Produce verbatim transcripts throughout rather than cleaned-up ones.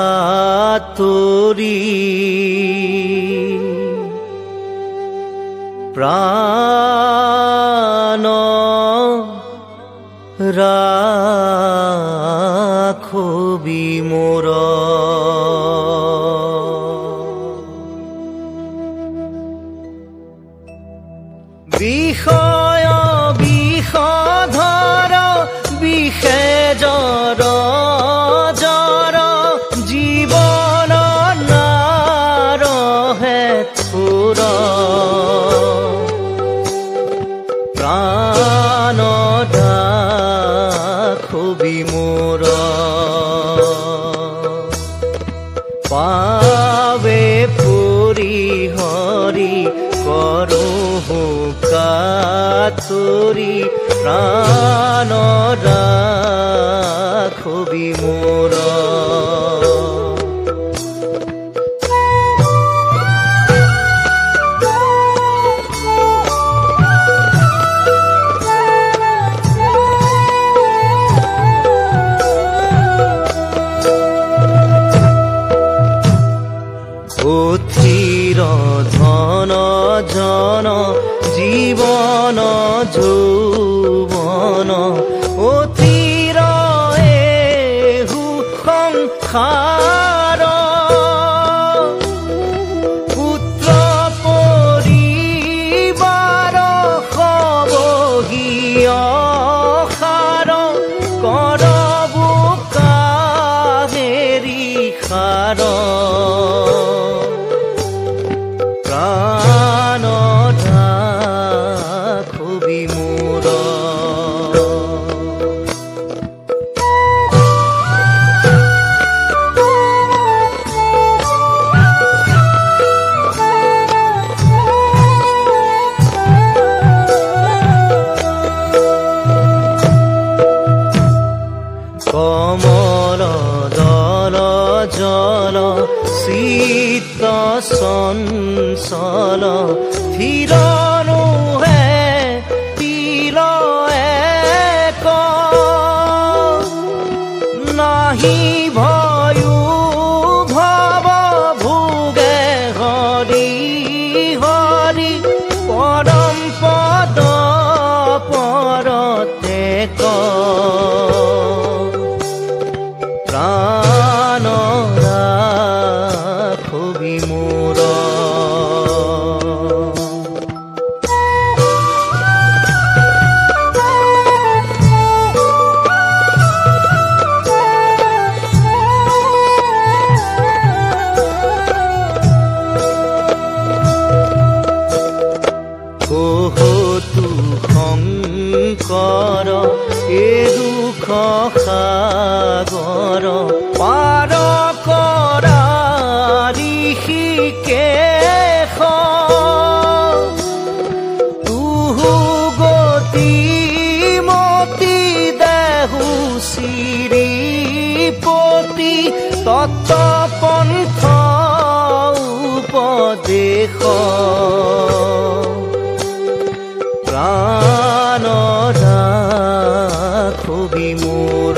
কাতৰি প্ৰাণ ৰাখবি মোৰ বিষয় বিষধৰ বিষে জৰ জৰ জীৱন নাৰহে থুৰ প্ৰাণ ৰাখবি মোৰ পাৱে পুৰি হৰি কৰোঁ কাতৰি প্ৰাণ ৰাখবি মোৰ অথিৰ ধন জন জীৱন যৌৱন অথিৰ এহু সংসাৰ পুত্ৰ পৰিবাৰ সবহীয় সাৰ কৰবো কাহেৰি সাৰ প্ৰাণ ৰাখবি মোৰ কমল দল জল চিত্ত চঞ্চল থিৰনো হে তিল এক নাহি ভয়ো ভৱ ভোগে হৰি হৰি পৰম পদ পৰতে ক প্ৰাণ ৰাখবি মোৰ কহতু শংকৰ এ দুখ সাগৰ পাৰ কৰা ঋষিকেশ তুহু গতি মতি দেহু শ্ৰীপতি তত্ত পন্থ উপদেশ প্ৰাণ ৰাখবি মোৰ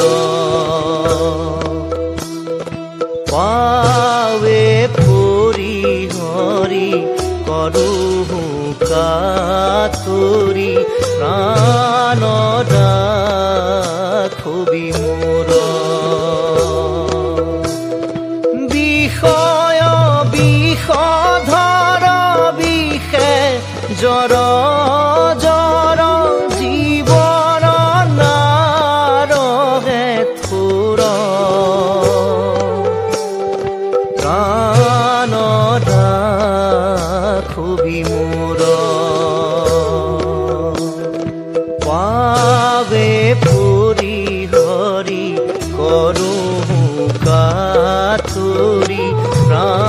পাৱে পুৰি হৰি কৰোঁ কাতৰি প্ৰাণ ৰাখবি মোৰ বিষয় বিষধৰ বিষে জৰ জৰ জীৱন নাৰহে থুৰ প্ৰাণ ৰাখবি মোৰ পাৱে পুৰি হৰি কৰোঁ কাতৰি প্ৰাণ